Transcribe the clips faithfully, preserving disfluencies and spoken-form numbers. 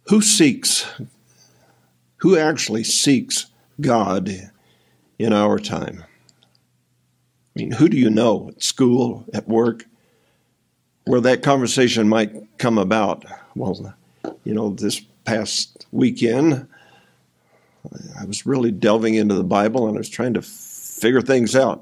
Who seeks, who actually seeks God in our time? I mean, who do you know at school, at work, where that conversation might come about? Well, you know, this past weekend, I was really delving into the Bible and I was trying to figure things out.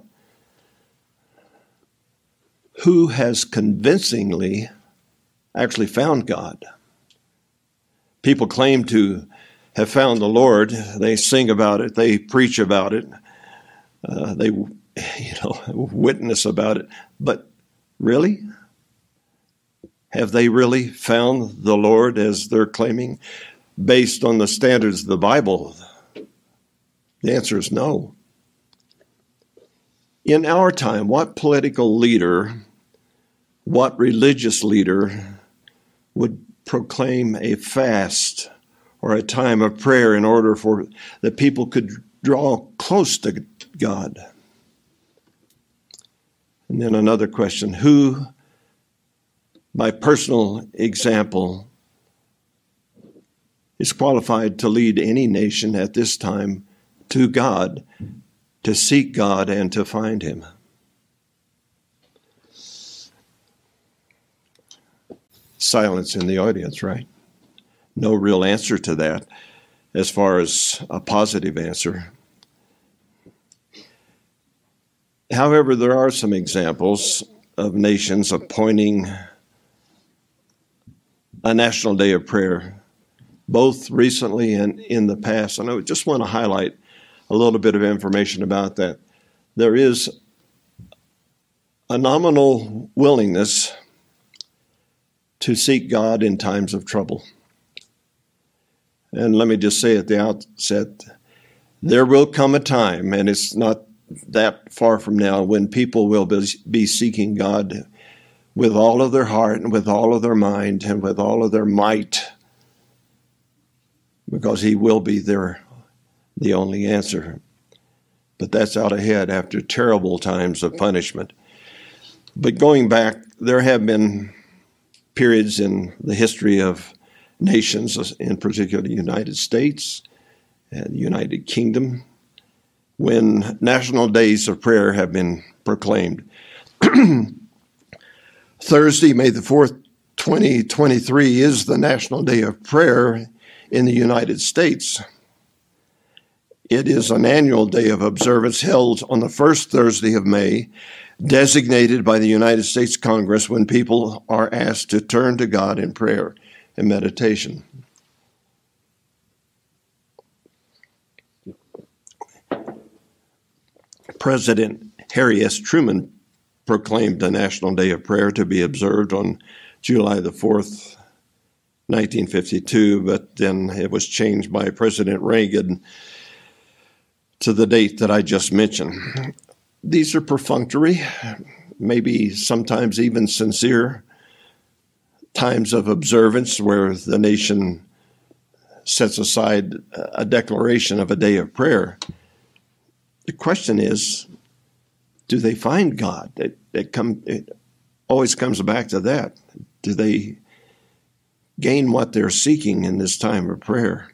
Who has convincingly actually found God? People claim to have found the Lord. They sing about it. They preach about it. Uh, they, you know, witness about it. But really? Have they really found the Lord as they're claiming? Based on the standards of the Bible, the answer is no. In our time, what political leader, what religious leader would proclaim a fast or a time of prayer in order for the people could draw close to God? And then another question, who, by personal example, is qualified to lead any nation at this time to God, to seek God and to find Him? Silence in the audience, right? No real answer to that as far as a positive answer. However, there are some examples of nations appointing a national day of prayer, both recently and in the past. And I just want to highlight a little bit of information about that. There is a nominal willingness to seek God in times of trouble. And let me just say at the outset, there will come a time, and it's not that far from now, when people will be seeking God with all of their heart and with all of their mind and with all of their might, because He will be their the only answer. But that's out ahead after terrible times of punishment. But going back, there have been periods in the history of nations, in particular the United States and the United Kingdom, when national days of prayer have been proclaimed. Thursday, May the fourth, twenty twenty-three, is the National Day of Prayer in the United States. It is an annual day of observance held on the first Thursday of May, designated by the United States Congress when people are asked to turn to God in prayer and meditation. President Harry S. Truman proclaimed a National Day of Prayer to be observed on July the fourth, nineteen fifty-two, but then it was changed by President Reagan to the date that I just mentioned. These are perfunctory, maybe sometimes even sincere times of observance where the nation sets aside a declaration of a day of prayer. The question is, do they find God? It, it, come, it always comes back to that. Do they gain what they're seeking in this time of prayer?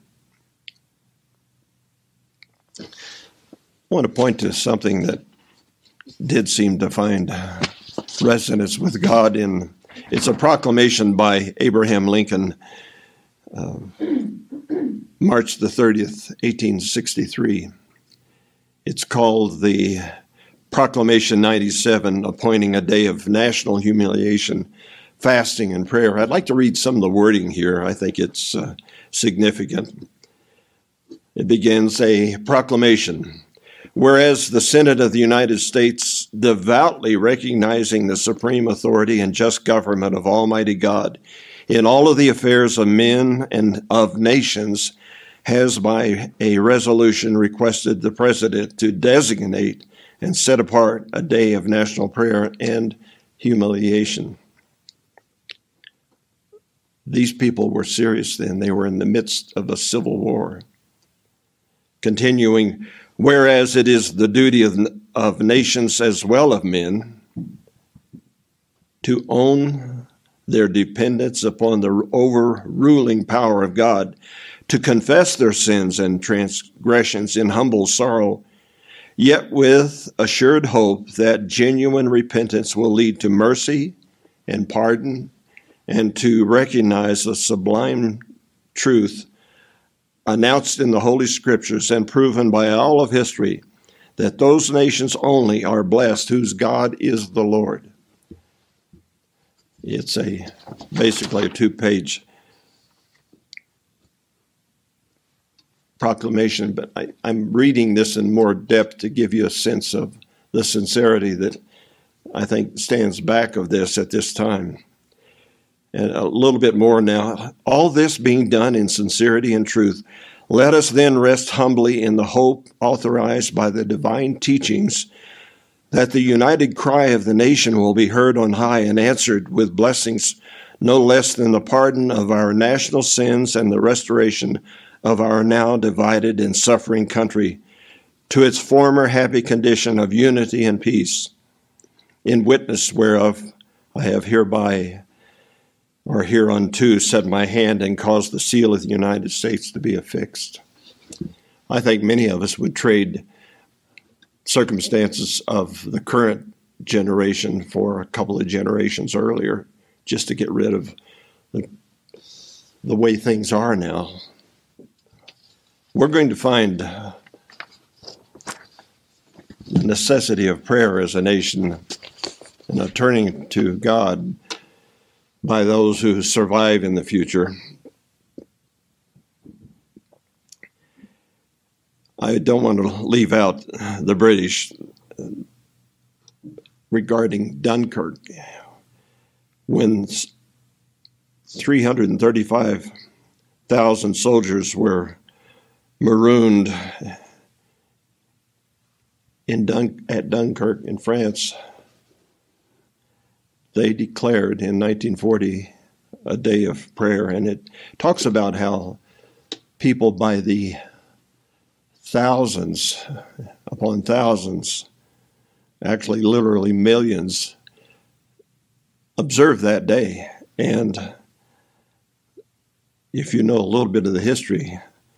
I want to point to something that did seem to find resonance with God. In it's a proclamation by Abraham Lincoln, uh, March the thirtieth, eighteen sixty-three. It's called the Proclamation ninety-seven, appointing a day of national humiliation, fasting, and prayer. I'd like to read some of the wording here. I think it's uh, significant. It begins, a proclamation. Whereas the Senate of the United States, devoutly recognizing the supreme authority and just government of Almighty God in all of the affairs of men and of nations, has by a resolution requested the President to designate and set apart a day of national prayer and humiliation. These people were serious then. They were in the midst of a civil war. Continuing, whereas it is the duty of, of nations as well of men to own their dependence upon the overruling power of God, to confess their sins and transgressions in humble sorrow, yet with assured hope that genuine repentance will lead to mercy and pardon, and to recognize the sublime truth announced in the Holy Scriptures and proven by all of history, that those nations only are blessed whose God is the Lord. It's a basically a two-page proclamation, but I, I'm reading this in more depth to give you a sense of the sincerity that I think stands back of this at this time. And a little bit more now. All this being done in sincerity and truth, let us then rest humbly in the hope authorized by the divine teachings that the united cry of the nation will be heard on high and answered with blessings no less than the pardon of our national sins and the restoration of our now divided and suffering country to its former happy condition of unity and peace, in witness whereof I have hereby or hereunto set my hand and caused the seal of the United States to be affixed. I think many of us would trade circumstances of the current generation for a couple of generations earlier just to get rid of the, the way things are now. We're going to find the necessity of prayer as a nation and a turning to God by those who survive in the future. I don't want to leave out the British regarding Dunkirk. When three hundred thirty-five thousand soldiers were marooned in Dun- at Dunkirk in France, they declared in nineteen forty a day of prayer, and it talks about how people by the thousands upon thousands, actually literally millions, observed that day. And if you know a little bit of the history,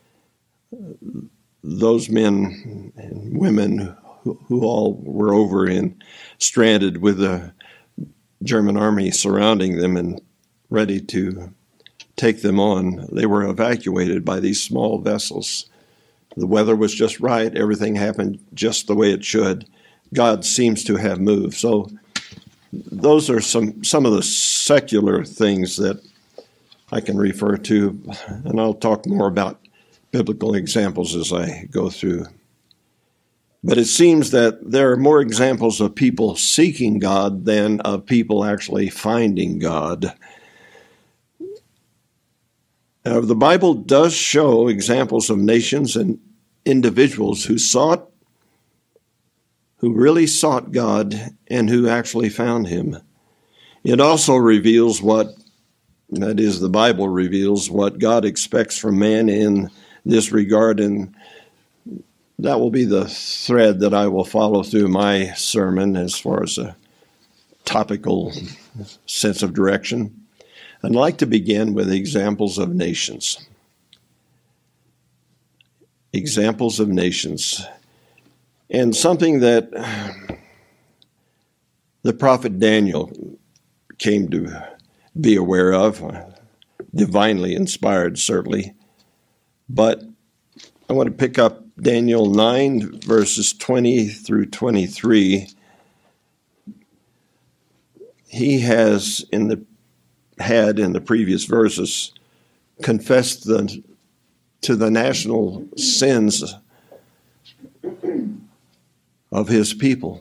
those men and women who, who all were over and stranded with the German army surrounding them and ready to take them on, they were evacuated by these small vessels. The weather was just right. Everything happened just the way it should. God seems to have moved. So those are some, some of the secular things that I can refer to, and I'll talk more about biblical examples as I go through. But it seems that there are more examples of people seeking God than of people actually finding God. Now, the Bible does show examples of nations and individuals who sought, who really sought God and who actually found Him. It also reveals what, that is, the Bible reveals what God expects from man in this regard, and that will be the thread that I will follow through my sermon as far as a topical sense of direction. I'd like to begin with examples of nations. Examples of nations. And something that the prophet Daniel came to be aware of, divinely inspired certainly. But I want to pick up Daniel nine, verses twenty through twenty-three. He has in the had in the previous verses confessed the, to the national sins of his people.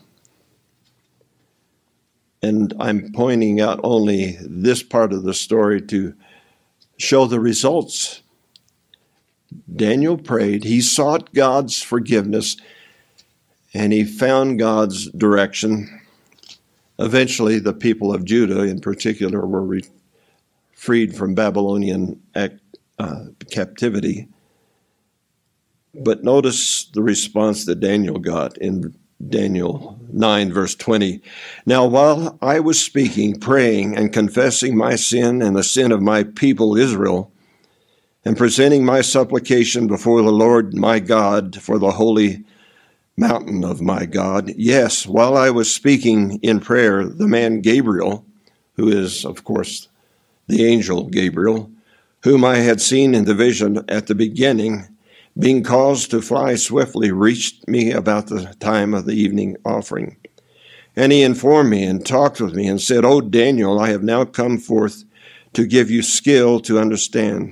And I'm pointing out only this part of the story to show the results. Daniel prayed, he sought God's forgiveness, and he found God's direction. Eventually, the people of Judah in particular were re- freed from Babylonian uh, captivity. But notice the response that Daniel got in Daniel nine, verse twenty. Now, while I was speaking, praying, and confessing my sin and the sin of my people Israel, and presenting my supplication before the Lord my God for the holy mountain of my God, yes, while I was speaking in prayer, the man Gabriel, who is, of course, the angel Gabriel, whom I had seen in the vision at the beginning, being caused to fly swiftly, reached me about the time of the evening offering. And he informed me and talked with me and said, O Daniel, I have now come forth to give you skill to understand.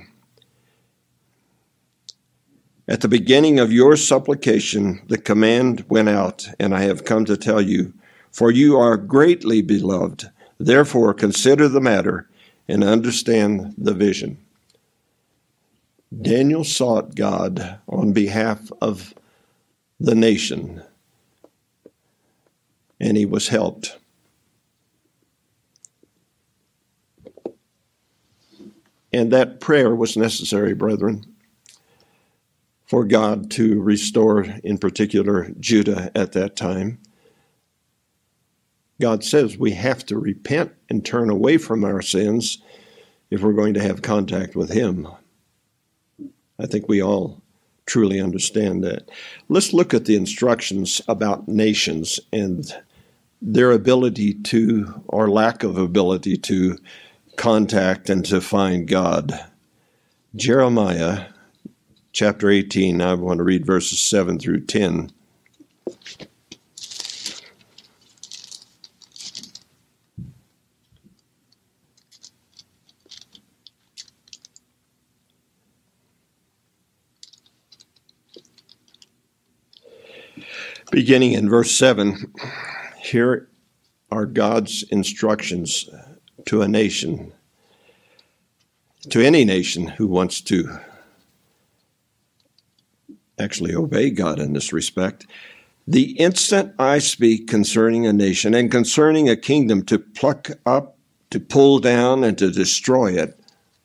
At the beginning of your supplication, the command went out, and I have come to tell you, for you are greatly beloved. Therefore, consider the matter and understand the vision. Daniel sought God on behalf of the nation, and he was helped. And that prayer was necessary, brethren, for God to restore, in particular, Judah at that time. God says we have to repent and turn away from our sins if we're going to have contact with him. I think we all truly understand that. Let's look at the instructions about nations and their ability to, or lack of ability to, contact and to find God. Jeremiah chapter eighteen, I want to read verses seven through ten. Beginning in verse seven, here are God's instructions to a nation, to any nation who wants to actually obey God in this respect. The instant I speak concerning a nation and concerning a kingdom to pluck up, to pull down, and to destroy it,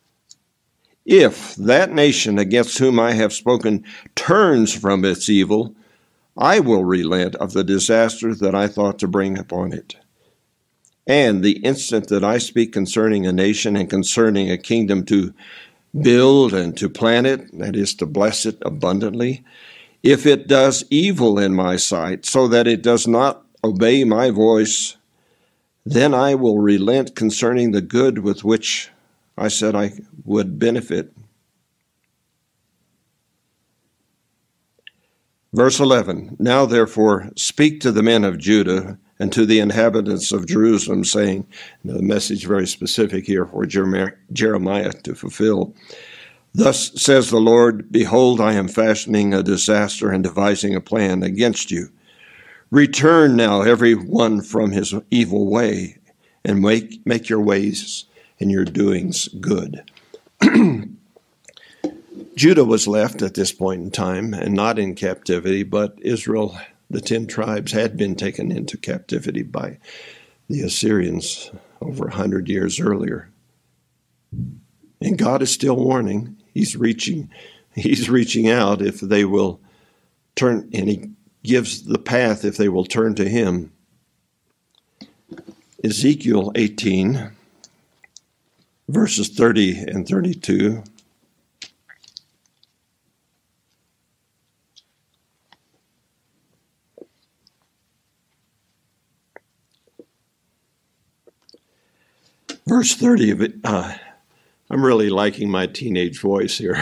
if that nation against whom I have spoken turns from its evil, I will relent of the disaster that I thought to bring upon it. And the instant that I speak concerning a nation and concerning a kingdom to build and to plant it, that is, to bless it abundantly, if it does evil in my sight, so that it does not obey my voice, then I will relent concerning the good with which I said I would benefit. Verse eleven, Now therefore speak to the men of Judah and to the inhabitants of Jerusalem, saying, the message very specific here for Jeremiah to fulfill, Thus says the Lord, Behold, I am fashioning a disaster and devising a plan against you. Return now every one from his evil way, and make, make your ways and your doings good. Judah was left at this point in time and not in captivity, but Israel, the ten tribes, had been taken into captivity by the Assyrians over a hundred years earlier. And God is still warning. He's reaching, he's reaching out if they will turn, and he gives the path if they will turn to him. Ezekiel eighteen, verses thirty and thirty-two. Verse thirty of it, uh, I'm really liking my teenage voice here.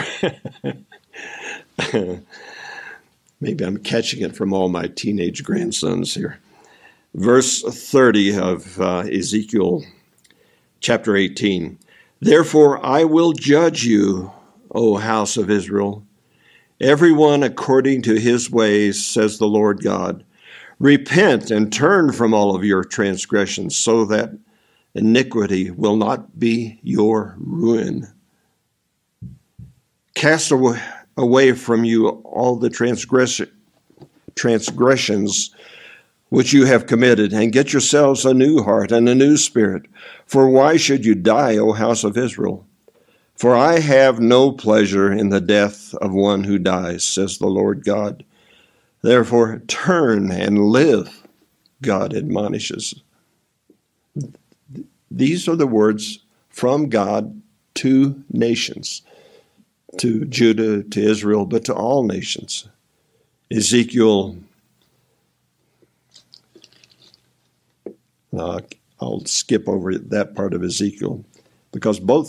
Maybe I'm catching it from all my teenage grandsons here. Verse thirty of uh, Ezekiel chapter eighteen. Therefore I will judge you, O house of Israel, everyone according to his ways, says the Lord God. Repent and turn from all of your transgressions, so that iniquity will not be your ruin. Cast away, away from you all the transgress- transgressions which you have committed, and get yourselves a new heart and a new spirit. For why should you die, O house of Israel? For I have no pleasure in the death of one who dies, says the Lord God. Therefore, turn and live, God admonishes. These are the words from God to nations, to Judah, to Israel, but to all nations. Ezekiel, uh, I'll skip over that part of Ezekiel, because both,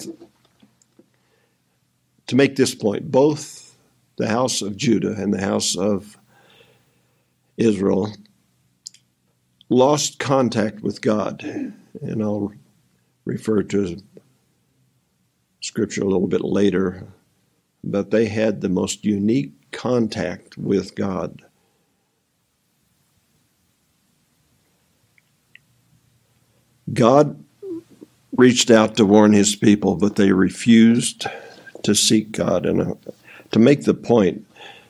to make this point, both the house of Judah and the house of Israel lost contact with God. And I'll refer to scripture a little bit later, but they had the most unique contact with God. God reached out to warn his people, but they refused to seek God. And uh, to make the point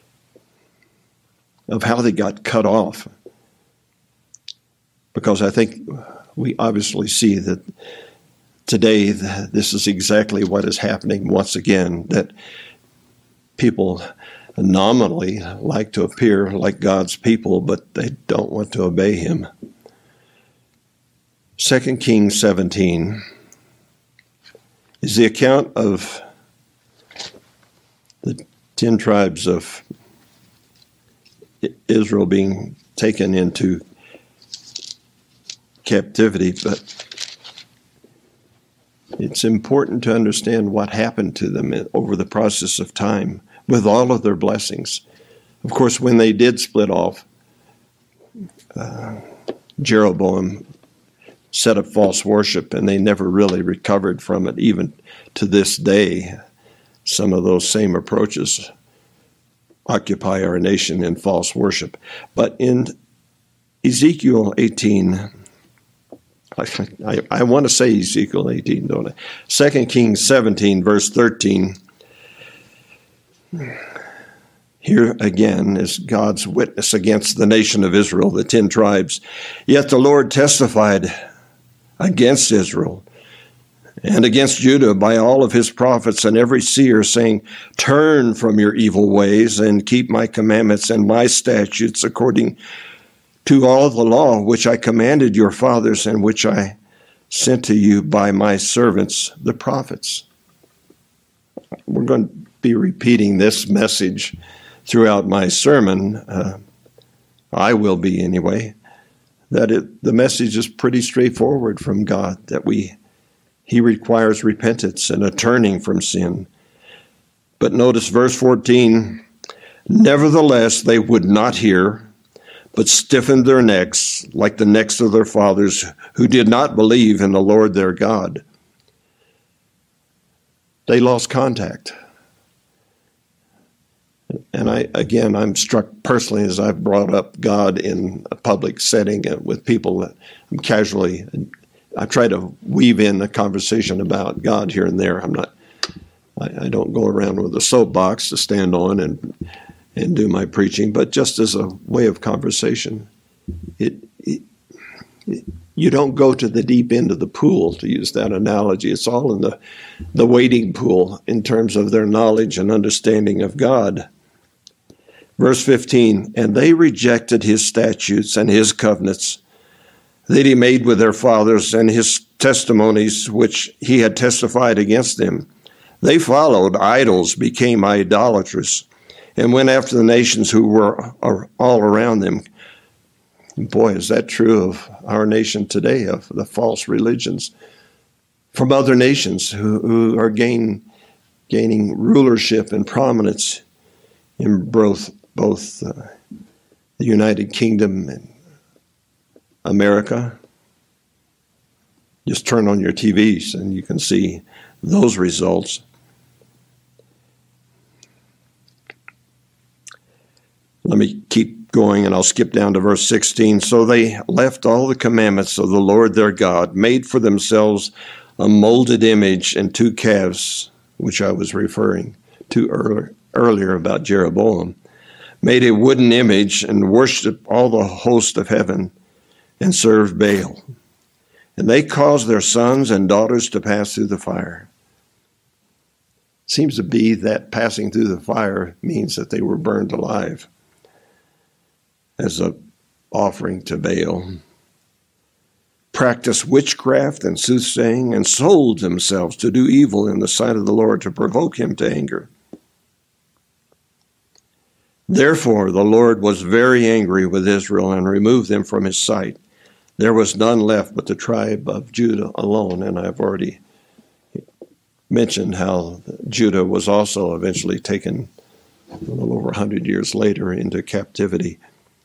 of how they got cut off, because I think we obviously see that today this is exactly what is happening once again, that people nominally like to appear like God's people, but they don't want to obey him. Second Kings seventeen is the account of the ten tribes of Israel being taken into captivity, but it's important to understand what happened to them over the process of time with all of their blessings. Of course, when they did split off, uh, Jeroboam set up false worship, and they never really recovered from it. Even to this day, some of those same approaches occupy our nation in false worship. But in Ezekiel eighteen, I, I, I want to say Ezekiel eighteen, don't I? Second Kings seventeen, verse thirteen. Here again is God's witness against the nation of Israel, the ten tribes. Yet the Lord testified against Israel and against Judah by all of his prophets and every seer, saying, turn from your evil ways and keep my commandments and my statutes according to all the law which I commanded your fathers and which I sent to you by my servants, the prophets. We're going to be repeating this message throughout my sermon. Uh, I will be anyway. That it, the message is pretty straightforward from God, that we He requires repentance and a turning from sin. But notice verse fourteen, nevertheless they would not hear, but stiffened their necks like the necks of their fathers, who did not believe in the Lord their God. They lost contact. And I, again, I'm struck personally as I've brought up God in a public setting with people that I'm casually, I try to weave in a conversation about God here and there. I'm not, I, I don't go around with a soapbox to stand on and and do my preaching, but just as a way of conversation. It, it, it you don't go to the deep end of the pool, to use that analogy. It's all in the the wading pool in terms of their knowledge and understanding of God. Verse fifteen, and they rejected his statutes and his covenants that he made with their fathers and his testimonies which he had testified against them. They followed idols, became idolatrous, and went after the nations who were all around them. And boy, is that true of our nation today, of the false religions from other nations who, who are gain, gaining rulership and prominence in both, both uh, the United Kingdom and America. Just turn on your T Vs and you can see those results. Let me keep going, and I'll skip down to verse sixteen. So they left all the commandments of the Lord their God, made for themselves a molded image and two calves, which I was referring to earlier, earlier about Jeroboam, made a wooden image and worshipped all the host of heaven and served Baal. And they caused their sons and daughters to pass through the fire. Seems to be that passing through the fire means that they were burned alive. as an offering to Baal, practiced witchcraft and soothsaying, and sold themselves to do evil in the sight of the Lord to provoke him to anger. Therefore the Lord was very angry with Israel and removed them from his sight. There was none left but the tribe of Judah alone, and I've already mentioned how Judah was also eventually taken a little over one hundred years later into captivity.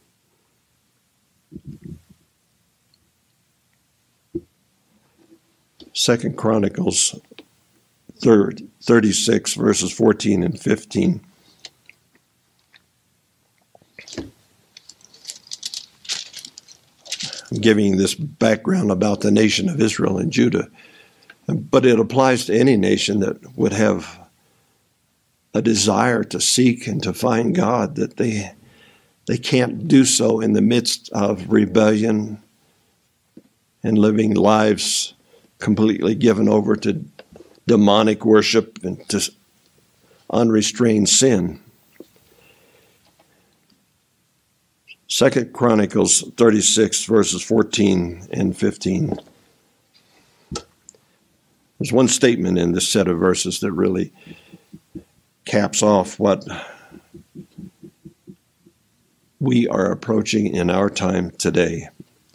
Second Chronicles thirty-six, verses fourteen and fifteen. I'm giving this background about the nation of Israel and Judah, but it applies to any nation that would have a desire to seek and to find God, that they they can't do so in the midst of rebellion and living lives completely given over to demonic worship and to unrestrained sin. Second Chronicles thirty-six, verses fourteen and fifteen. There's one statement in this set of verses that really caps off what we are approaching in our time today.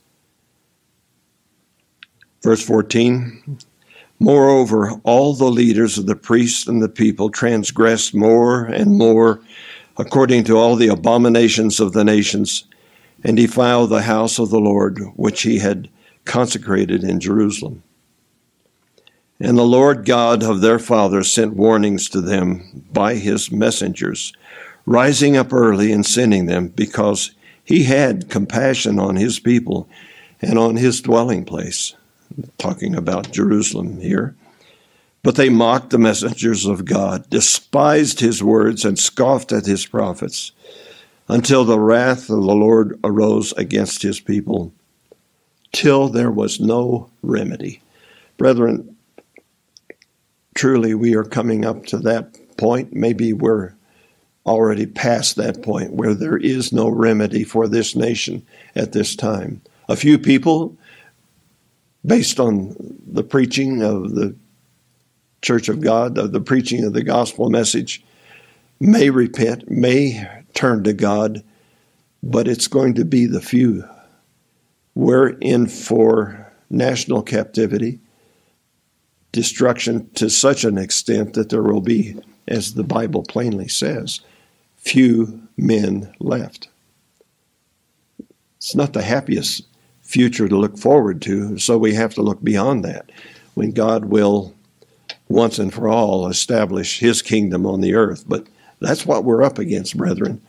Verse fourteen, moreover, all the leaders of the priests and the people transgressed more and more according to all the abominations of the nations, and defiled the house of the Lord, which he had consecrated in Jerusalem. And the Lord God of their fathers sent warnings to them by his messengers, rising up early and sending them, because he had compassion on his people and on his dwelling place. Talking about Jerusalem here. But they mocked the messengers of God, despised his words, and scoffed at his prophets, until the wrath of the Lord arose against his people, till there was no remedy. Brethren, truly we are coming up to that point. Maybe we're already past that point where there is no remedy for this nation at this time. A few people, based on the preaching of the Church of God, of the preaching of the gospel message, may repent, may turn to God, but it's going to be the few. We're in for national captivity, destruction to such an extent that there will be, as the Bible plainly says, few men left. It's not the happiest future to look forward to, so we have to look beyond that, when God will once and for all establish his kingdom on the earth. But that's what we're up against, brethren.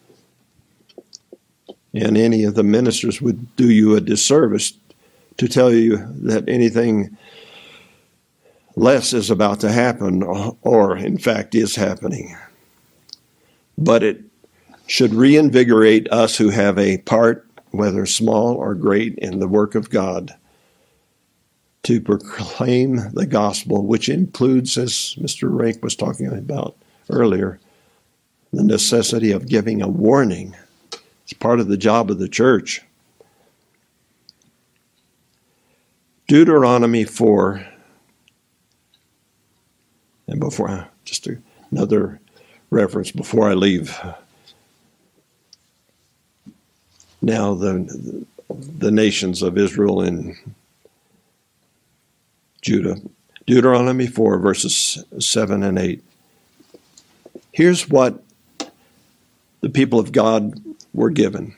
And any of the ministers would do you a disservice to tell you that anything less is about to happen, or in fact is happening. But it should reinvigorate us who have a part, whether small or great, in the work of God, to proclaim the gospel, which includes, as Mister Rake was talking about earlier, the necessity of giving a warning. It's part of the job of the church. Deuteronomy four, and before, just another reference before I leave. Now the the nations of Israel and Judah. Deuteronomy four, verses seven and eight. Here's what the people of God were given.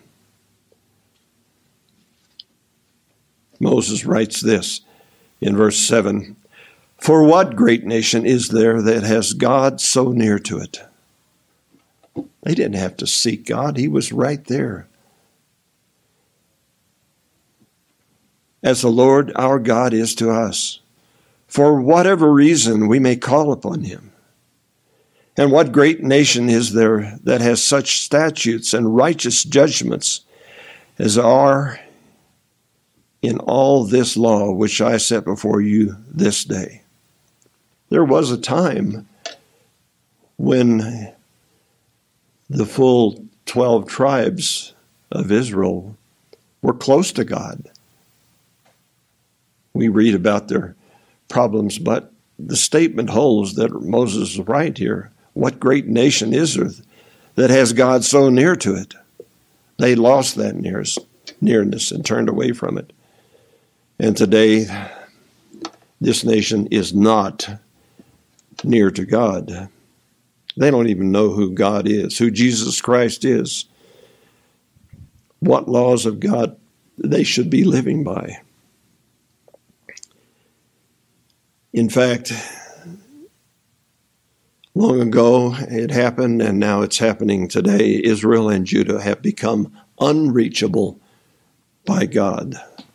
Moses writes this in verse seven, "For what great nation is there that has God so near to it?" They didn't have to seek God. He was right there. "As the Lord our God is to us, for whatever reason we may call upon him. And what great nation is there that has such statutes and righteous judgments as are in all this law which I set before you this day?" There was a time when the full twelve tribes of Israel were close to God. We read about their problems, but the statement holds that Moses is right here. What great nation is there that has God so near to it? They lost that nearness and turned away from it. And today, this nation is not near to God. They don't even know who God is, who Jesus Christ is, what laws of God they should be living by. In fact, long ago it happened, and now it's happening today. Israel and Judah have become unreachable by God.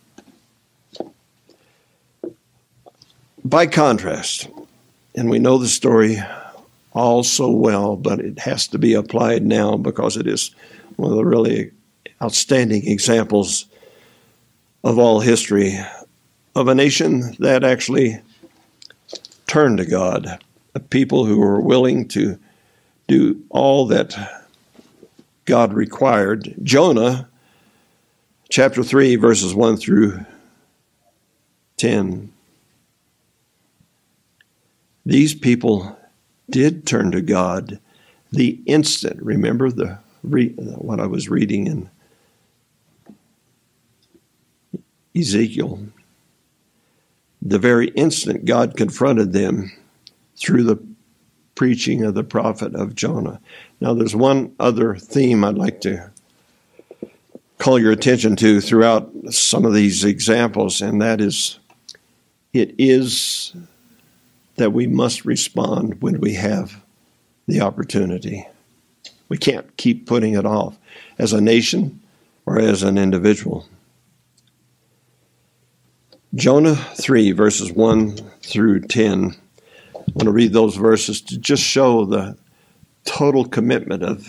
By contrast, and we know the story all so well, but it has to be applied now because it is one of the really outstanding examples of all history of a nation that actually turned to God, a people who were willing to do all that God required. Jonah, chapter three, verses one through ten. These people did turn to God the instant. Remember the re, what I was reading in Ezekiel. The very instant God confronted them through the preaching of the prophet of Jonah. Now there's one other theme I'd like to call your attention to throughout some of these examples, and that is, it is that we must respond when we have the opportunity. We can't keep putting it off as a nation or as an individual. Jonah three, verses one through ten. I want to read those verses to just show the total commitment of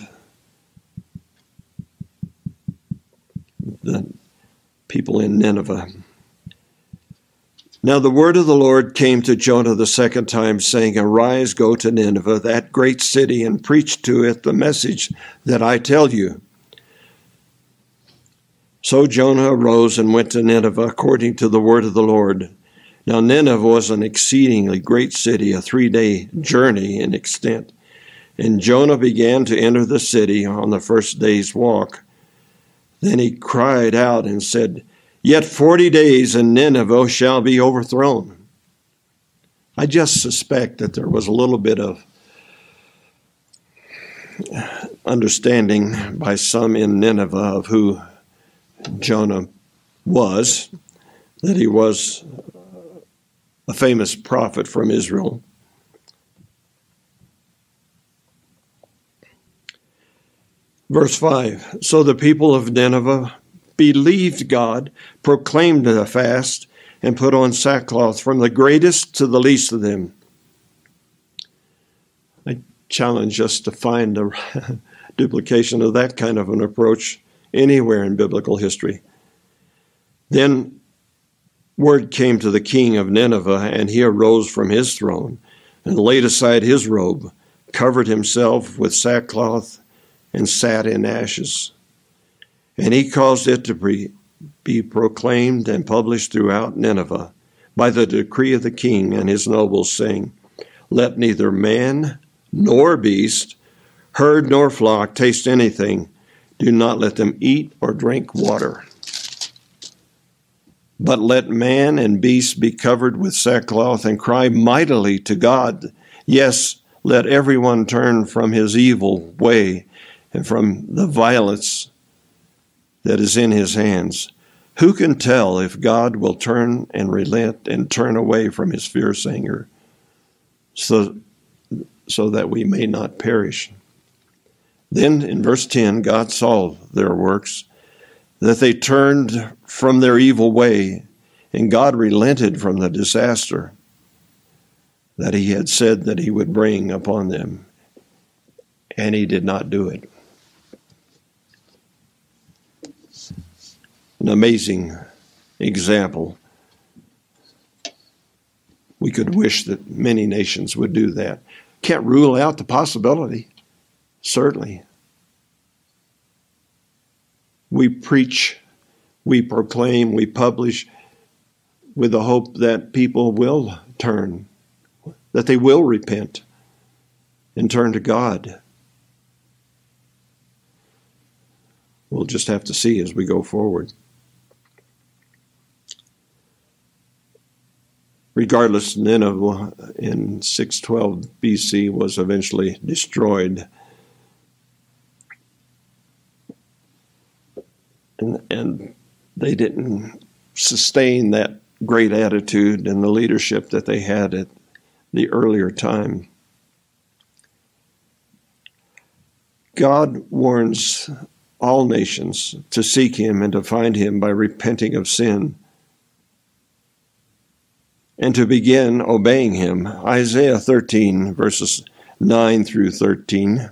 the people in Nineveh. Now the word of the Lord came to Jonah the second time, saying, Arise, go to Nineveh, that great city, and preach to it the message that I tell you. So Jonah arose and went to Nineveh according to the word of the Lord. Now Nineveh was an exceedingly great city, a three-day journey in extent. And Jonah began to enter the city on the first day's walk. Then he cried out and said, Yet forty days and Nineveh shall be overthrown. I just suspect that there was a little bit of understanding by some in Nineveh of who Jonah was, that he was a famous prophet from Israel. Verse five, So the people of Nineveh believed God, proclaimed a fast, and put on sackcloth from the greatest to the least of them. I challenge us to find a duplication of that kind of an approach anywhere in biblical history. Then word came to the king of Nineveh, and he arose from his throne and laid aside his robe, covered himself with sackcloth, and sat in ashes. And he caused it to be, be proclaimed and published throughout Nineveh by the decree of the king and his nobles, saying, Let neither man nor beast, herd nor flock taste anything. Do not let them eat or drink water. But let man and beast be covered with sackcloth and cry mightily to God. Yes, let everyone turn from his evil way and from the violence that is in his hands. Who can tell if God will turn and relent and turn away from his fierce anger, so, so that we may not perish? Then in verse ten, God saw their works, that they turned from their evil way, and God relented from the disaster that he had said that he would bring upon them, and he did not do it. An amazing example. We could wish that many nations would do that. Can't rule out the possibility, certainly. we preach, we proclaim, we publish with the hope that people will turn, that they will repent and turn to God. We'll just have to see as we go forward. Regardless, Nineveh in six twelve B C was eventually destroyed. And, and they didn't sustain that great attitude and the leadership that they had at the earlier time. God warns all nations to seek him and to find him by repenting of sin and to begin obeying him. Isaiah thirteen, verses nine through thirteen.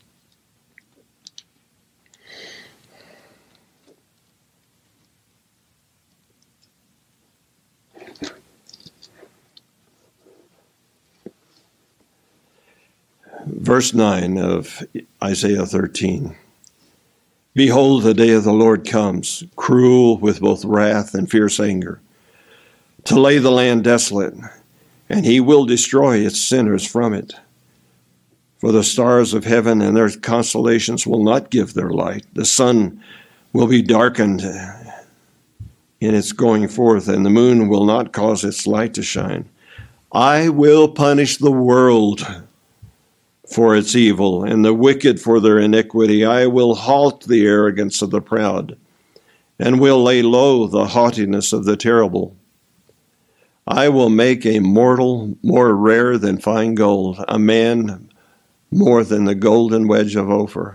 Verse nine of Isaiah thirteen. Behold, the day of the Lord comes, cruel with both wrath and fierce anger, to lay the land desolate, and he will destroy its sinners from it. For the stars of heaven and their constellations will not give their light. The sun will be darkened in its going forth, and the moon will not cause its light to shine. I will punish the world for its evil, and the wicked for their iniquity. I will halt the arrogance of the proud, and will lay low the haughtiness of the terrible. I will make a mortal more rare than fine gold, a man more than the golden wedge of Ophir.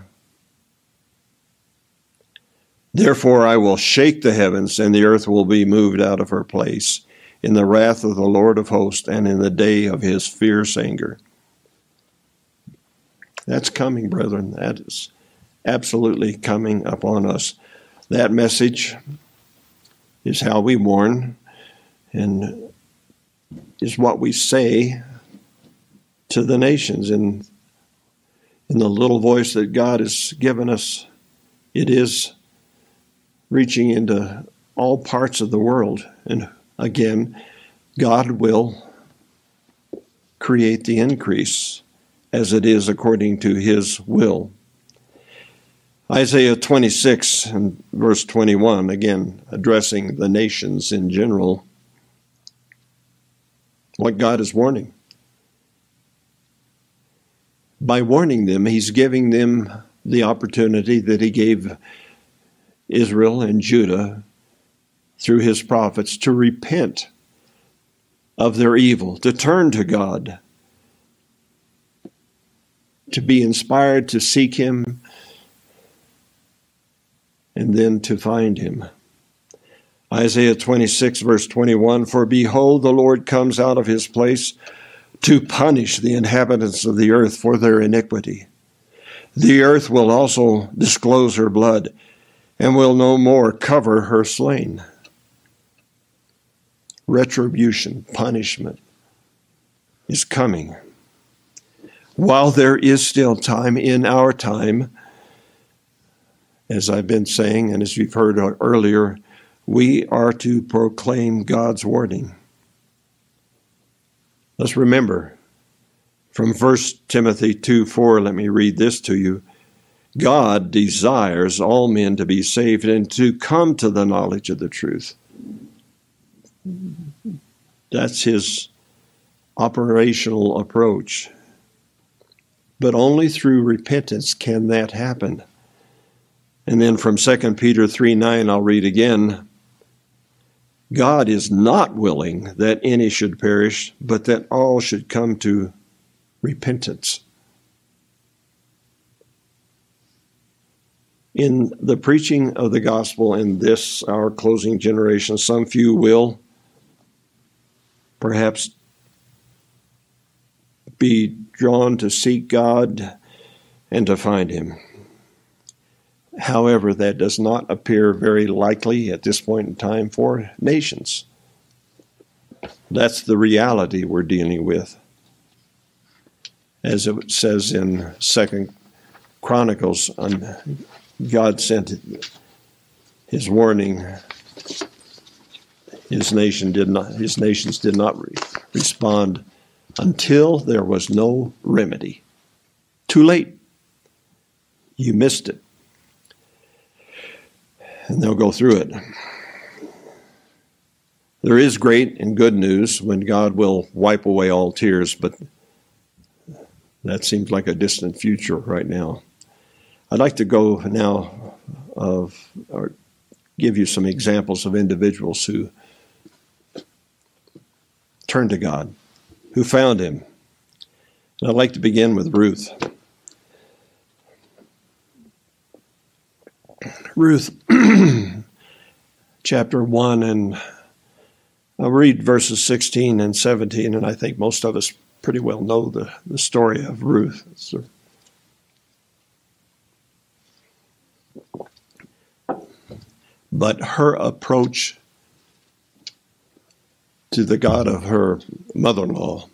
Therefore I will shake the heavens, and the earth will be moved out of her place in the wrath of the Lord of hosts and in the day of his fierce anger. That's coming, brethren. That is absolutely coming upon us. That message is how we warn and is what we say to the nations in, in the little voice that God has given us. It is reaching into all parts of the world. And again, God will create the increase as it is according to his will. Isaiah twenty-six and verse twenty-one, again, addressing the nations in general, what God is warning. By warning them, he's giving them the opportunity that he gave Israel and Judah through his prophets to repent of their evil, to turn to God, to be inspired to seek him, and then to find him. Isaiah twenty-six, verse twenty-one, for behold, the Lord comes out of his place to punish the inhabitants of the earth for their iniquity. The earth will also disclose her blood, and will no more cover her slain. Retribution, punishment is coming. While there is still time, in our time, as I've been saying, and as we've heard earlier, we are to proclaim God's warning. Let's remember, from First Timothy two four, let me read this to you. God desires all men to be saved and to come to the knowledge of the truth. That's his operational approach. But only through repentance can that happen. And then from Second Peter three nine, I'll read again. God is not willing that any should perish, but that all should come to repentance. In the preaching of the gospel in this, our closing generation, some few will perhaps be drawn to seek God and to find him. However, that does not appear very likely at this point in time for nations. That's the reality we're dealing with. As it says in Second Chronicles, God sent his warning, his nation did not, his nations did not re- respond until there was no remedy. Too late. You missed it. And they'll go through it. There is great and good news when God will wipe away all tears, but that seems like a distant future right now. I'd like to go now of or give you some examples of individuals who turned to God, who found him. And I'd like to begin with Ruth. Ruth, chapter one, and I'll read verses sixteen and seventeen, and I think most of us pretty well know the, the story of Ruth. So, but her approach to the God of her mother-in-law,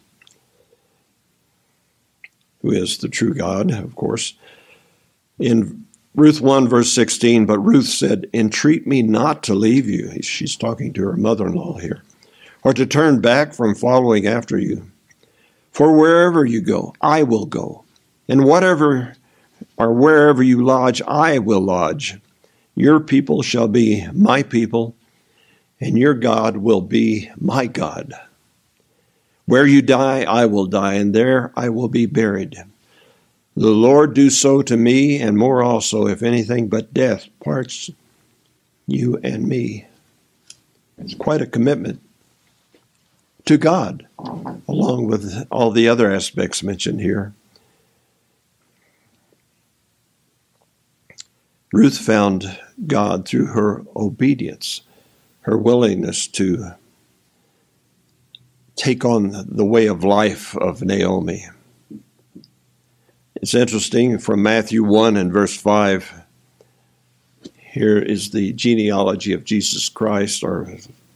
who is the true God, of course, in Ruth one, verse sixteen, but Ruth said, "Entreat me not to leave you." She's talking to her mother-in-law here. "Or to turn back from following after you. For wherever you go, I will go. And whatever or wherever you lodge, I will lodge. Your people shall be my people, and your God will be my God. Where you die, I will die, and there I will be buried. The Lord do so to me, and more also, if anything but death parts you and me." It's quite a commitment to God, along with all the other aspects mentioned here. Ruth found God through her obedience, her willingness to take on the way of life of Naomi. It's interesting, from Matthew one and verse five, here is the genealogy of Jesus Christ, or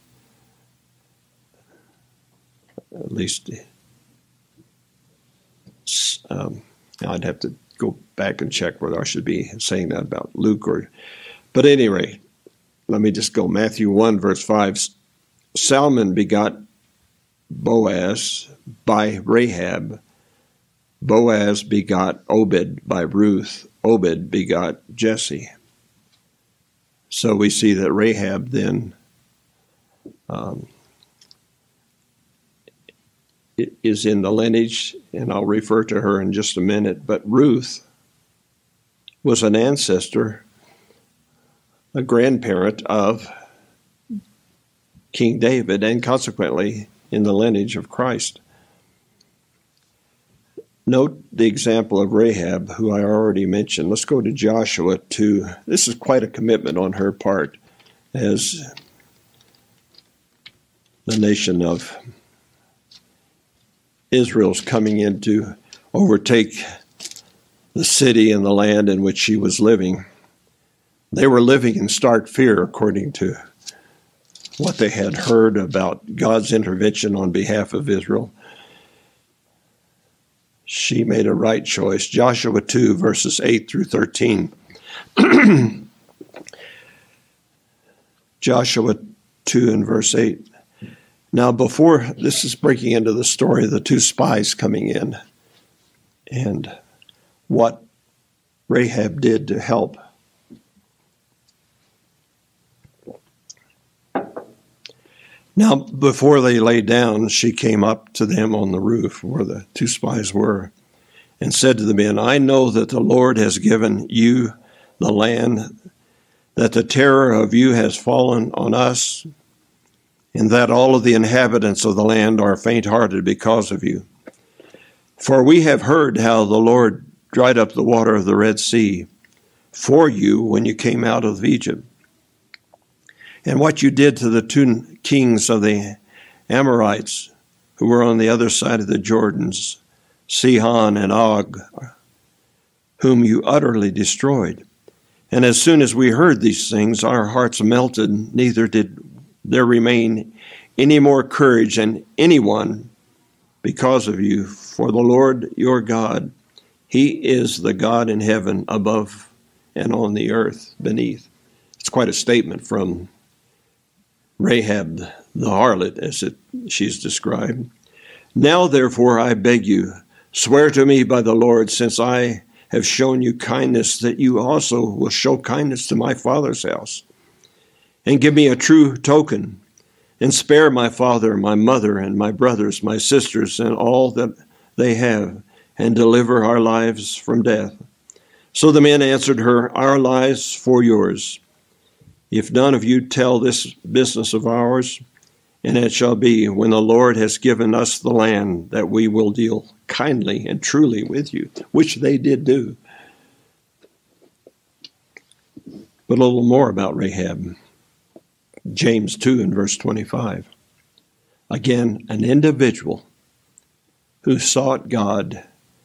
at least um, I'd have to go back and check whether I should be saying that about Luke or, but at any rate, let me just go. Matthew one, verse five, Salmon begot Boaz by Rahab. Boaz begot Obed by Ruth. Obed begot Jesse. So we see that Rahab then um, is in the lineage, and I'll refer to her in just a minute, but Ruth was an ancestor, a grandparent of King David, and consequently in the lineage of Christ. Note the example of Rahab, who I already mentioned. Let's go to Joshua two. This is quite a commitment on her part, as the nation of Israel's coming in to overtake the city and the land in which she was living. They were living in stark fear, according to what they had heard about God's intervention on behalf of Israel. She made a right choice. Joshua two, verses eight through thirteen. Joshua two and verse eight. Now before, this is breaking into the story of the two spies coming in and what Rahab did to help. Now, before they lay down, she came up to them on the roof where the two spies were and said to the men, "I know that the Lord has given you the land, that the terror of you has fallen on us, and that all of the inhabitants of the land are faint-hearted because of you. For we have heard how the Lord dried up the water of the Red Sea for you when you came out of Egypt, and what you did to the two kings of the Amorites who were on the other side of the Jordans, Sihon and Og, whom you utterly destroyed. And as soon as we heard these things, our hearts melted, neither did there remain any more courage in anyone because of you. For the Lord your God, he is the God in heaven above and on the earth beneath." It's quite a statement from Rahab the harlot, as it, she's described. Now, therefore, I beg you, swear to me by the Lord, since I have shown you kindness, that you also will show kindness to my father's house, and give me a true token, and spare my father, my mother, and my brothers, my sisters, and all that they have, and deliver our lives from death. So the men answered her, Our lives for yours. If none of you tell this business of ours, and it shall be, when the Lord has given us the land, that we will deal kindly and truly with you, which they did do. But a little more about Rahab. James two and verse twenty-five. Again, an individual who sought God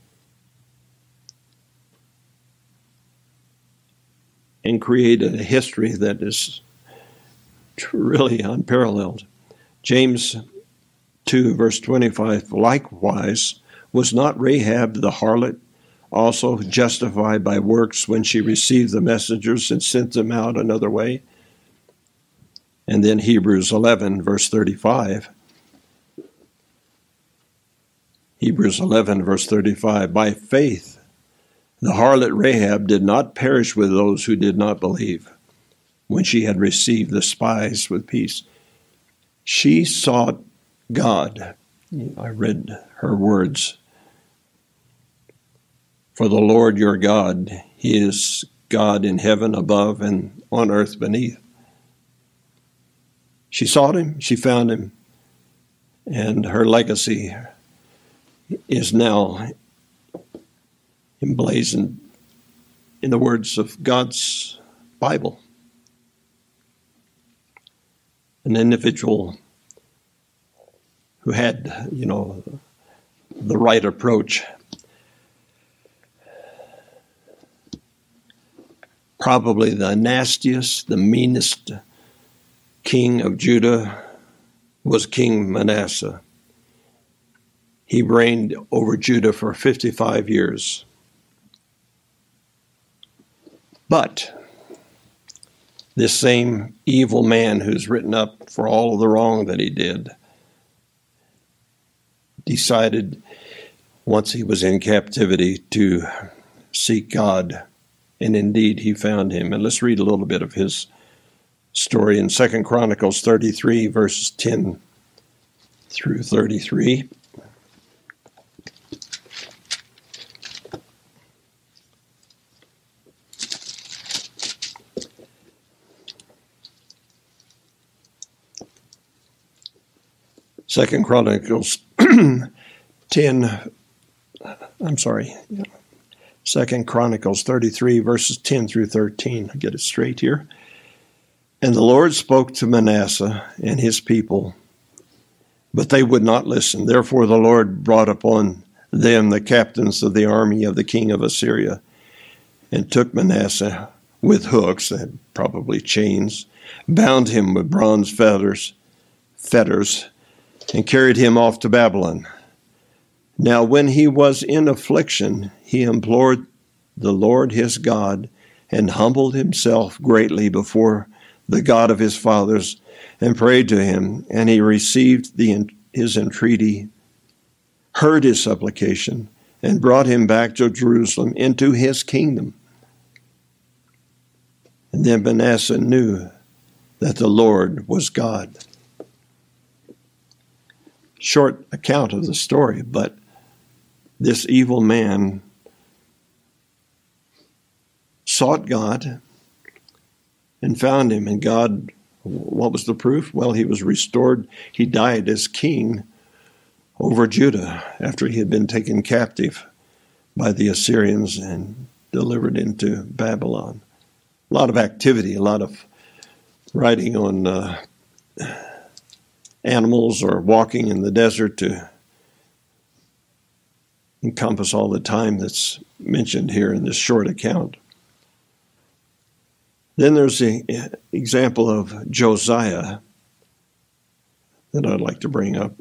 and created a history that is really unparalleled. James two, verse twenty-five, likewise, was not Rahab the harlot also justified by works when she received the messengers and sent them out another way? And then Hebrews eleven, verse thirty-five. Hebrews eleven, verse thirty-five, by faith, the harlot Rahab did not perish with those who did not believe when she had received the spies with peace. She sought God. I read her words. For the Lord your God, he is God in heaven above and on earth beneath. She sought him, she found him, and her legacy is now emblazoned in the words of God's Bible. An individual who had, you know, the right approach. Probably the nastiest, the meanest king of Judah was King Manasseh. He reigned over Judah for fifty-five years. But this same evil man who's written up for all of the wrong that he did decided, once he was in captivity, to seek God. And indeed, he found him. And let's read a little bit of his story in Second Chronicles thirty-three, verses ten through thirty-three. Second Chronicles ten, I'm sorry, Second Chronicles thirty-three, verses ten through thirteen. I get it straight here. And the Lord spoke to Manasseh and his people, but they would not listen. Therefore the Lord brought upon them the captains of the army of the king of Assyria, and took Manasseh with hooks, and probably chains, bound him with bronze fetters, fetters, and carried him off to Babylon. Now when he was in affliction, he implored the Lord his God, and humbled himself greatly before the God of his fathers, and prayed to him, and he received the, his entreaty, heard his supplication, and brought him back to Jerusalem into his kingdom. And then Manasseh knew that the Lord was God. Short account of the story, but this evil man sought God and found him. And God, what was the proof? Well, he was restored. He died as king over Judah after he had been taken captive by the Assyrians and delivered into Babylon. A lot of activity, a lot of writing on uh, animals or walking in the desert to encompass all the time that's mentioned here in this short account. Then there's the example of Josiah that I'd like to bring up,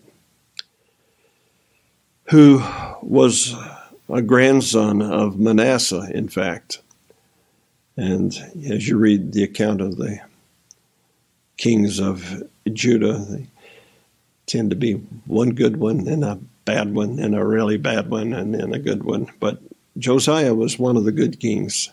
who was a grandson of Manasseh, in fact. And as you read the account of the kings of Judah, they tend to be one good one and a bad one and a really bad one and then a good one. But Josiah was one of the good kings.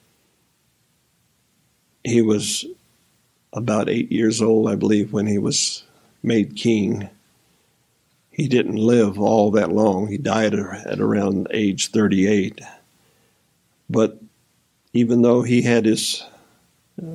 He was about eight years old, I believe, when he was made king. He didn't live all that long. He died at around age thirty-eight. But even though he had his uh,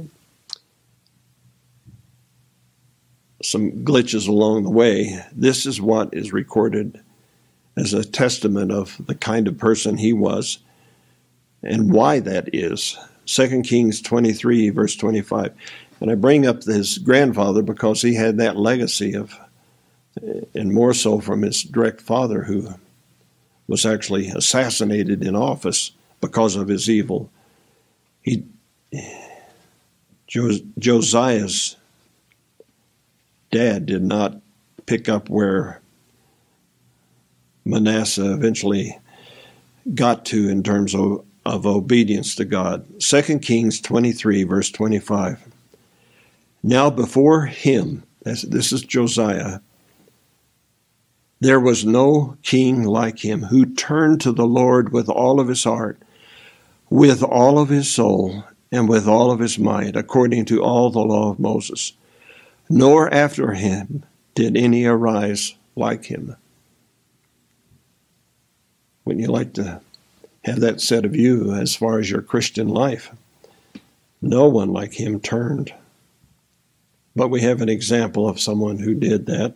some glitches along the way, this is what is recorded as a testament of the kind of person he was and why that is. Second Kings twenty-three, verse twenty-five. And I bring up his grandfather because he had that legacy of, and more so from his direct father, who was actually assassinated in office because of his evil. He, Josiah's dad did not pick up where Manasseh eventually got to in terms of, of obedience to God. Second Kings twenty-three, verse twenty-five. Now before him, this is Josiah, there was no king like him who turned to the Lord with all of his heart, with all of his soul, and with all of his might, according to all the law of Moses. Nor after him did any arise like him. Wouldn't you like to have that said of you as far as your Christian life? No one like him turned. But we have an example of someone who did that.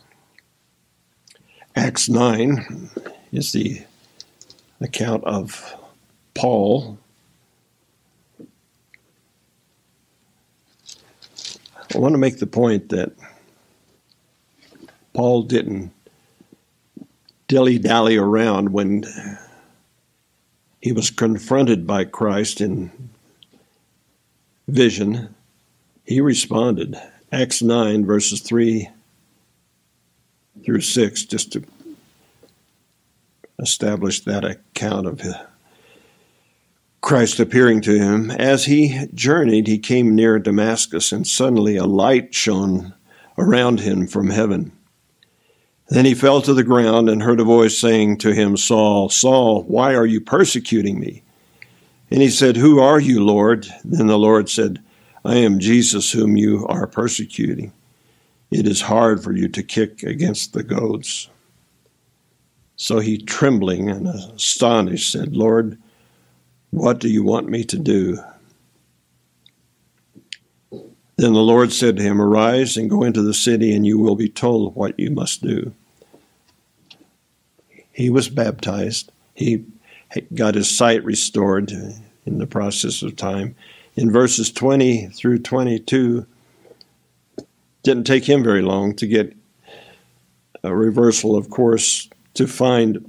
Acts nine is the account of Paul. I want to make the point that Paul didn't dilly-dally around when he was confronted by Christ in vision. He responded. Acts nine, verses three through six, just to establish that account of Christ appearing to him. As he journeyed, he came near Damascus, and suddenly a light shone around him from heaven. Then he fell to the ground and heard a voice saying to him, Saul, Saul, why are you persecuting me? And he said, Who are you, Lord? Then the Lord said, I am Jesus whom you are persecuting. It is hard for you to kick against the goads. So he, trembling and astonished, said, Lord, what do you want me to do? Then the Lord said to him, Arise and go into the city, and you will be told what you must do. He was baptized. He got his sight restored in the process of time. In verses twenty through twenty-two, didn't take him very long to get a reversal of course, to find,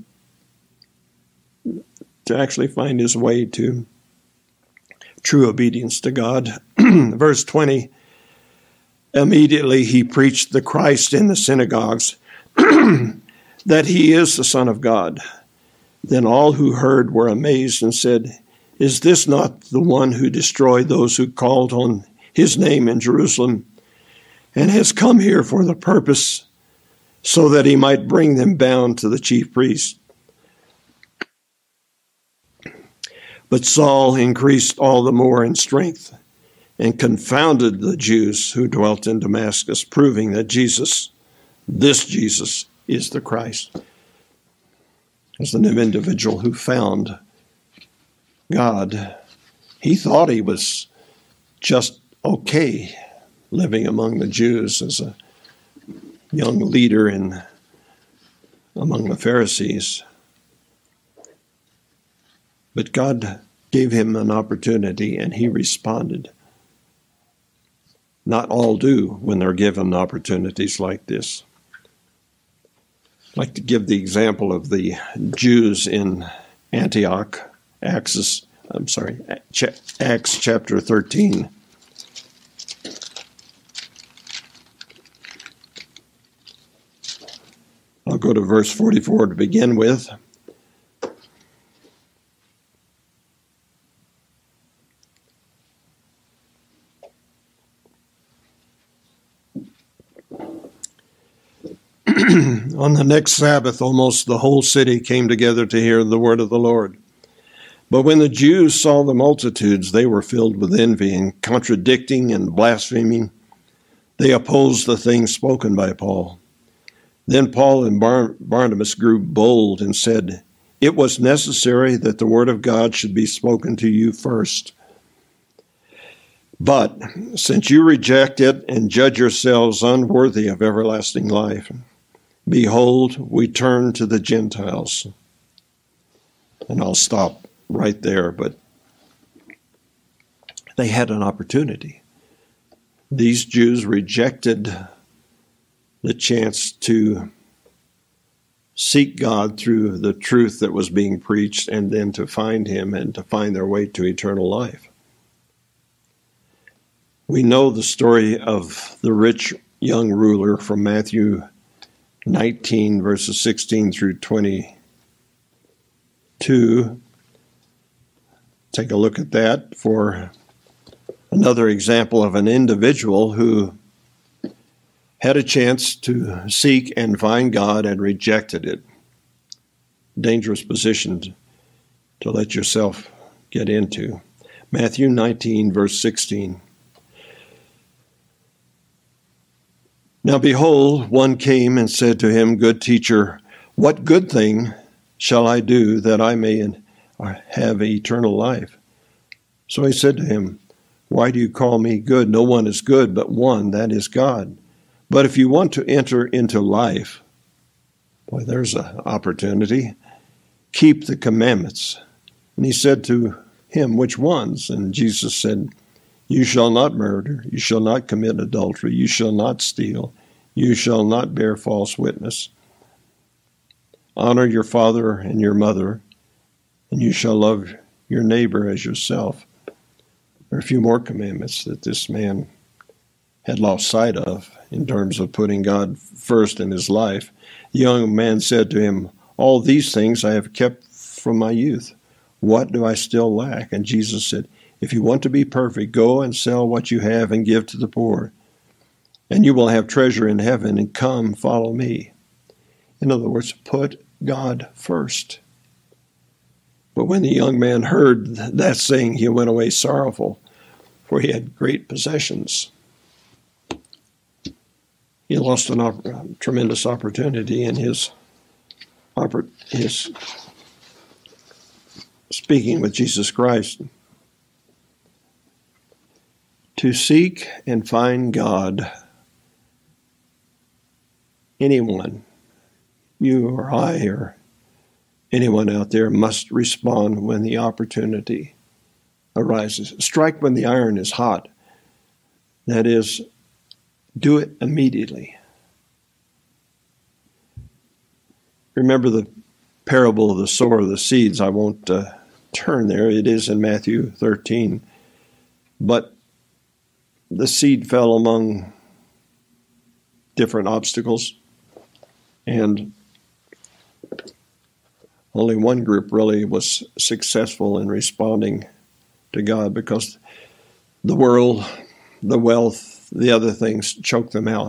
to actually find his way to true obedience to God. Verse twenty, immediately he preached the Christ in the synagogues, that he is the Son of God. Then all who heard were amazed and said, Is this not the one who destroyed those who called on his name in Jerusalem, and has come here for the purpose so that he might bring them bound to the chief priests? But Saul increased all the more in strength and confounded the Jews who dwelt in Damascus, proving that Jesus, this Jesus, is the Christ. As an individual who found God, he thought he was just okay living among the Jews as a young leader in among the Pharisees. But God gave him an opportunity, and he responded. Not all do when they're given opportunities like this. I'd like to give the example of the Jews in Antioch, Acts, I'm sorry, Acts chapter thirteen. I'll go to verse forty-four to begin with. On the next Sabbath, almost the whole city came together to hear the word of the Lord. But when the Jews saw the multitudes, they were filled with envy, and contradicting and blaspheming, they opposed the things spoken by Paul. Then Paul and Bar- Barnabas grew bold and said, "It was necessary that the word of God should be spoken to you first. But since you reject it and judge yourselves unworthy of everlasting life, behold, we turn to the Gentiles." And I'll stop right there, but they had an opportunity. These Jews rejected the chance to seek God through the truth that was being preached, and then to find him and to find their way to eternal life. We know the story of the rich young ruler from Matthew nineteen, verses sixteen through twenty-two. Take a look at that for another example of an individual who had a chance to seek and find God and rejected it. Dangerous position to let yourself get into. Matthew nineteen, verse sixteen. Now behold, one came and said to him, "Good teacher, what good thing shall I do that I may have eternal life?" So he said to him, "Why do you call me good? No one is good but one, that is God. But if you want to enter into life," boy, there's an opportunity, "keep the commandments." And he said to him, "Which ones?" And Jesus said, "You shall not murder, you shall not commit adultery, you shall not steal, you shall not bear false witness. Honor your father and your mother, and you shall love your neighbor as yourself." There are a few more commandments that this man had lost sight of in terms of putting God first in his life. The young man said to him, "All these things I have kept from my youth. What do I still lack?" And Jesus said, "If you want to be perfect, go and sell what you have and give to the poor, and you will have treasure in heaven, and come, follow me." In other words, put God first. But when the young man heard that saying, he went away sorrowful, for he had great possessions. He lost a op- tremendous opportunity in his, oppor- his speaking with Jesus Christ. To seek and find God, anyone, you or I or anyone out there, must respond when the opportunity arises. Strike when the iron is hot. That is, do it immediately. Remember the parable of the sower of the seeds. I won't uh, turn there. It is in Matthew thirteen. But the seed fell among different obstacles, and only one group really was successful in responding to God, because the world, the wealth, the other things choked them out.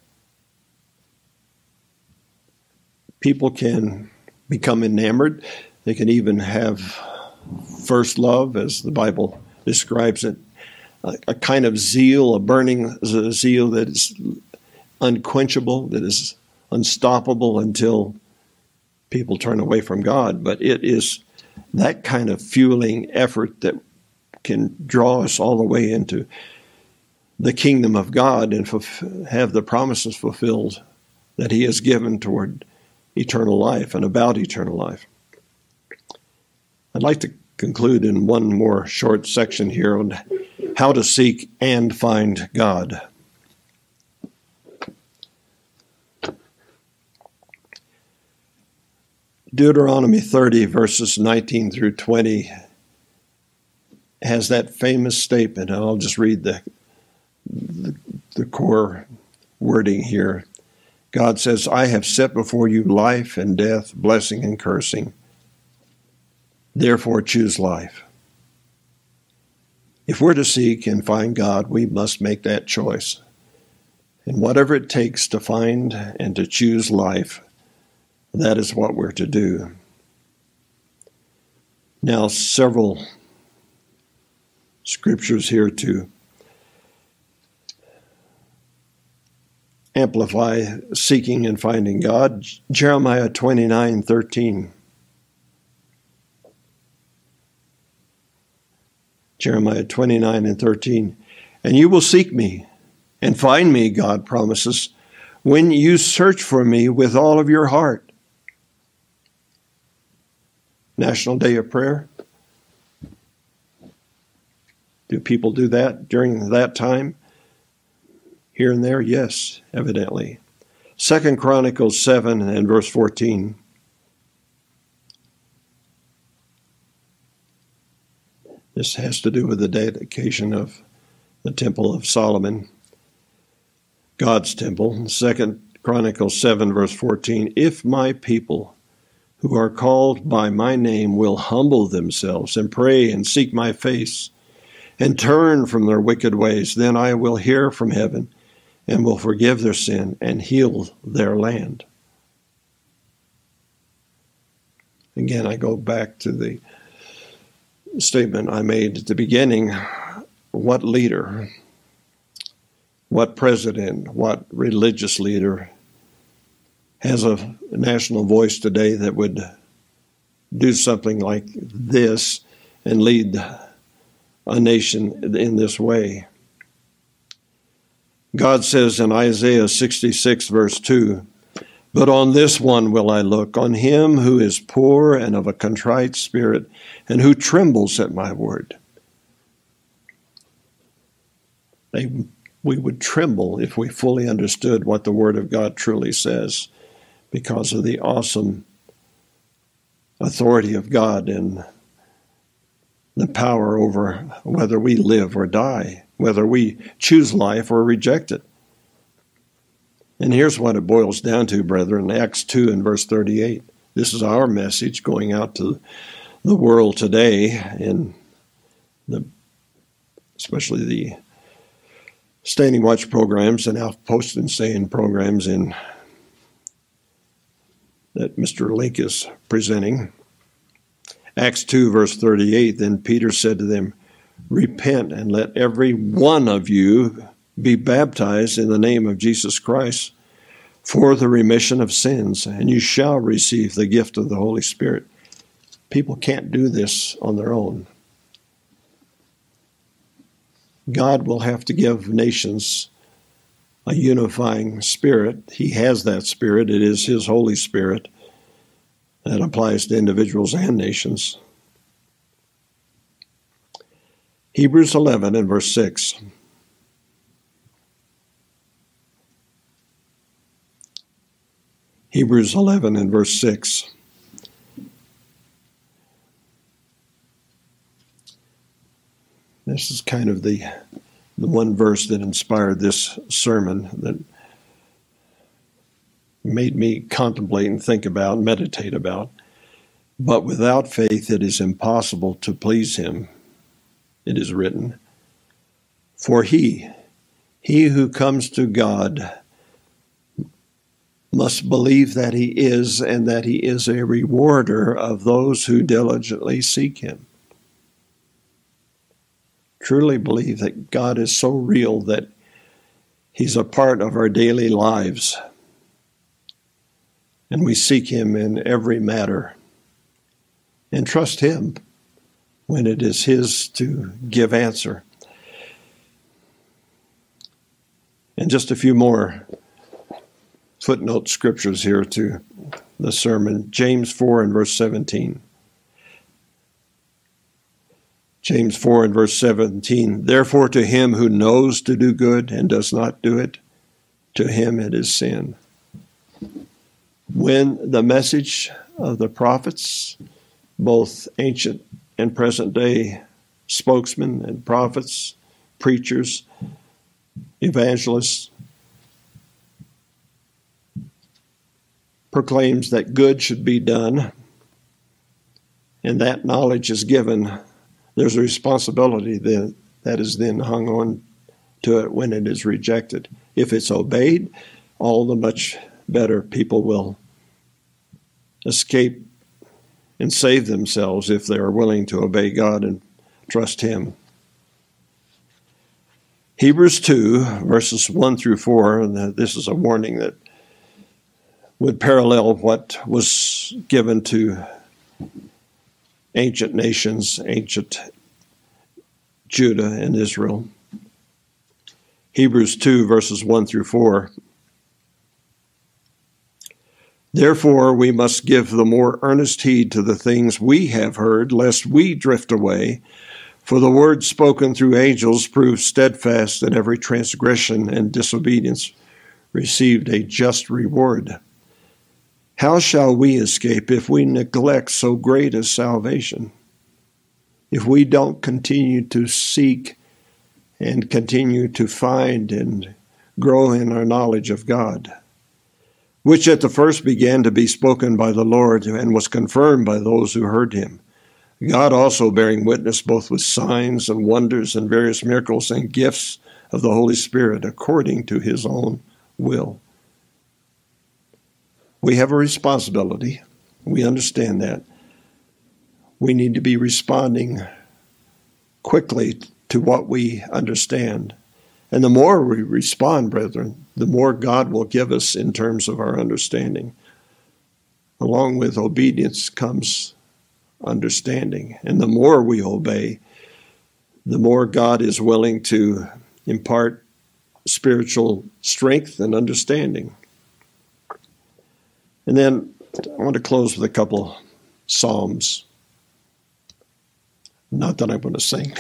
People can become enamored. They can even have first love, as the Bible describes it, a, a kind of zeal, a burning zeal that is unquenchable, that is unstoppable until people turn away from God. But it is that kind of fueling effort that can draw us all the way into the kingdom of God and fulf- have the promises fulfilled that he has given toward eternal life and about eternal life. I'd like to conclude in one more short section here on how to seek and find God. Deuteronomy thirty, verses nineteen through twenty, has that famous statement, and I'll just read the, the, the core wording here. God says, "I have set before you life and death, blessing and cursing. Therefore choose life." If we're to seek and find God, we must make that choice. And whatever it takes to find and to choose life, that is what we're to do. Now, several scriptures here to amplify seeking and finding God. Jeremiah twenty-nine thirteen. Jeremiah twenty-nine and thirteen. And you will seek me and find me, God promises, when you search for me with all of your heart. National Day of Prayer. Do people do that during that time? Here and there? Yes, evidently. Second Chronicles seven and verse fourteen. This has to do with the dedication of the Temple of Solomon, God's temple. Second Chronicles seven, verse fourteen. If my people who are called by my name will humble themselves and pray and seek my face and turn from their wicked ways, then I will hear from heaven and will forgive their sin and heal their land. Again, I go back to the statement I made at the beginning. What leader, what president, what religious leader has a national voice today that would do something like this and lead a nation in this way? God says in Isaiah sixty-six, verse two, but on this one will I look, on him who is poor and of a contrite spirit, and who trembles at my word. They, we would tremble if we fully understood what the Word of God truly says, because of the awesome authority of God and the power over whether we live or die, whether we choose life or reject it. And here's what it boils down to, brethren, Acts two and verse thirty-eight. This is our message going out to the world today, in the, especially the Standing Watch programs and Outpost and Staying programs in that Mister Link is presenting. Acts two, verse thirty-eight, then Peter said to them, repent and let every one of you be baptized in the name of Jesus Christ for the remission of sins, and you shall receive the gift of the Holy Spirit. People can't do this on their own. God will have to give nations a unifying spirit. He has that spirit. It is His Holy Spirit that applies to individuals and nations. Hebrews eleven and verse six. Hebrews eleven and verse six. This is kind of the, the one verse that inspired this sermon, that made me contemplate and think about, meditate about. But without faith it is impossible to please Him, it is written. For he, he who comes to God must believe that He is, and that He is a rewarder of those who diligently seek Him. Truly believe that God is so real that He's a part of our daily lives, and we seek Him in every matter and trust Him when it is His to give answer. And just a few more footnote scriptures here to the sermon. James four and verse seventeen. James four and verse seventeen, therefore to him who knows to do good and does not do it, to him it is sin. When the message of the prophets, both ancient and present day spokesmen and prophets, preachers, evangelists, proclaims that good should be done, and that knowledge is given, there's a responsibility that, that is then hung on to it when it is rejected. if it's obeyed, all the much better. People will escape and save themselves if they are willing to obey God and trust Him. Hebrews two, verses one through four, and this is a warning that would parallel what was given to ancient nations, ancient Judah and Israel. Hebrews two, verses one through four. Therefore, we must give the more earnest heed to the things we have heard, lest we drift away. For the word spoken through angels proved steadfast, and every transgression and disobedience received a just reward. How shall we escape if we neglect so great a salvation? If we don't continue to seek and continue to find and grow in our knowledge of God, which at the first began to be spoken by the Lord and was confirmed by those who heard him, God also bearing witness both with signs and wonders and various miracles and gifts of the Holy Spirit according to his own will. We have a responsibility. We understand that. We need to be responding quickly to what we understand. And the more we respond, brethren, the more God will give us in terms of our understanding. Along with obedience comes understanding. And the more we obey, the more God is willing to impart spiritual strength and understanding. And then I want to close with a couple psalms. Not that I'm going to sing.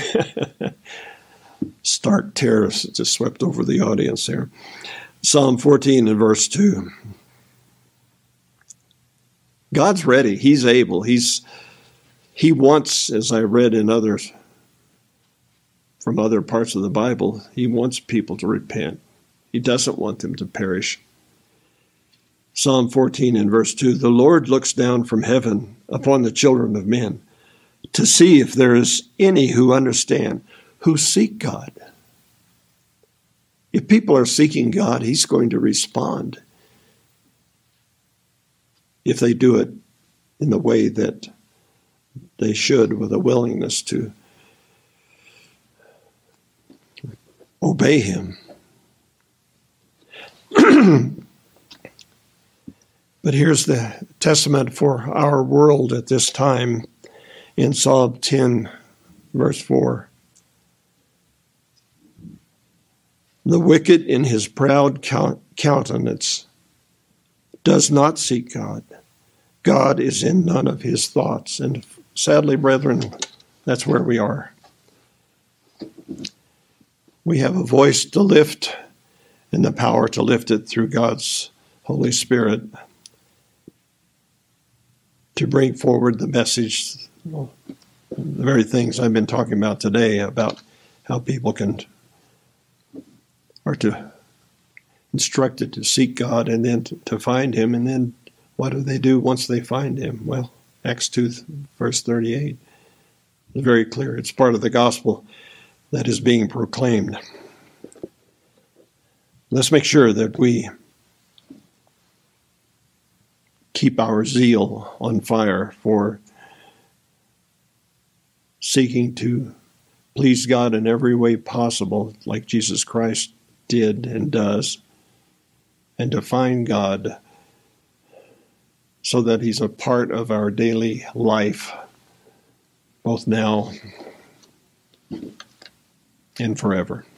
Stark terrors just swept over the audience here. Psalm fourteen and verse two. God's ready. He's able. He's He wants, as I read in others from other parts of the Bible, he wants people to repent. He doesn't want them to perish. Psalm fourteen and verse two, the Lord looks down from heaven upon the children of men to see if there is any who understand, who seek God. If people are seeking God, he's going to respond if they do it in the way that they should, with a willingness to obey him. But here's the testament for our world at this time in Psalm ten, verse four. The wicked in his proud countenance does not seek God. God is in none of his thoughts. And sadly, brethren, that's where we are. We have a voice to lift and the power to lift it through God's Holy Spirit to bring forward the message, the very things I've been talking about today, about how people can are to instructed to seek God and then to, to find him. And then what do they do once they find him? Well, Acts two, verse thirty-eight is very clear. It's part of the gospel that is being proclaimed. Let's make sure that we keep our zeal on fire for seeking to please God in every way possible, like Jesus Christ did and does, and to find God so that he's a part of our daily life, both now and forever.